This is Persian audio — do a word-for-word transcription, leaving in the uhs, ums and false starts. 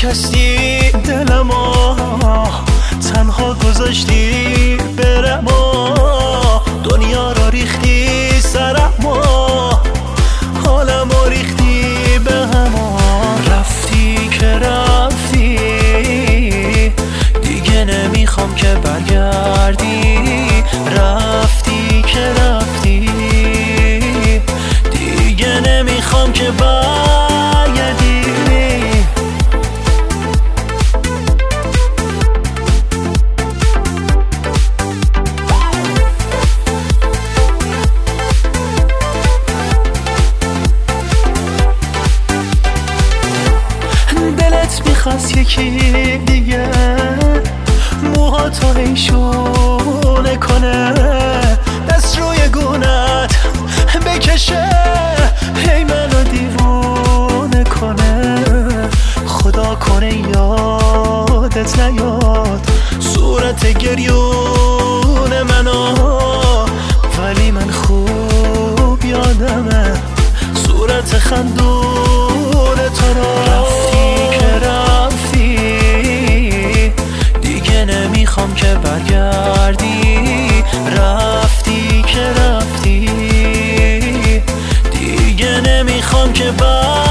شکستی دلمو، تنها گذاشتی برم و دنیا را ریختی سرم و حالمو ریختی به هم و رفتی که رفتی دیگه نمیخوام که برگردی، رفتی که رفتی دیگه نمیخوام که برگردی. دلت میخواست یکی دیگه موها تو هیشونه کنه، دست روی گونت بکشه، هی منو دیوونه کنه. خدا کنه یادت نیاد صورت گریون منو، ولی من خوب یادمه صورت خندون تو رو. رفتی که رفتی دیگه نمیخوام که برگردی، رفتی که رفتی دیگه نمیخوام که برگردی.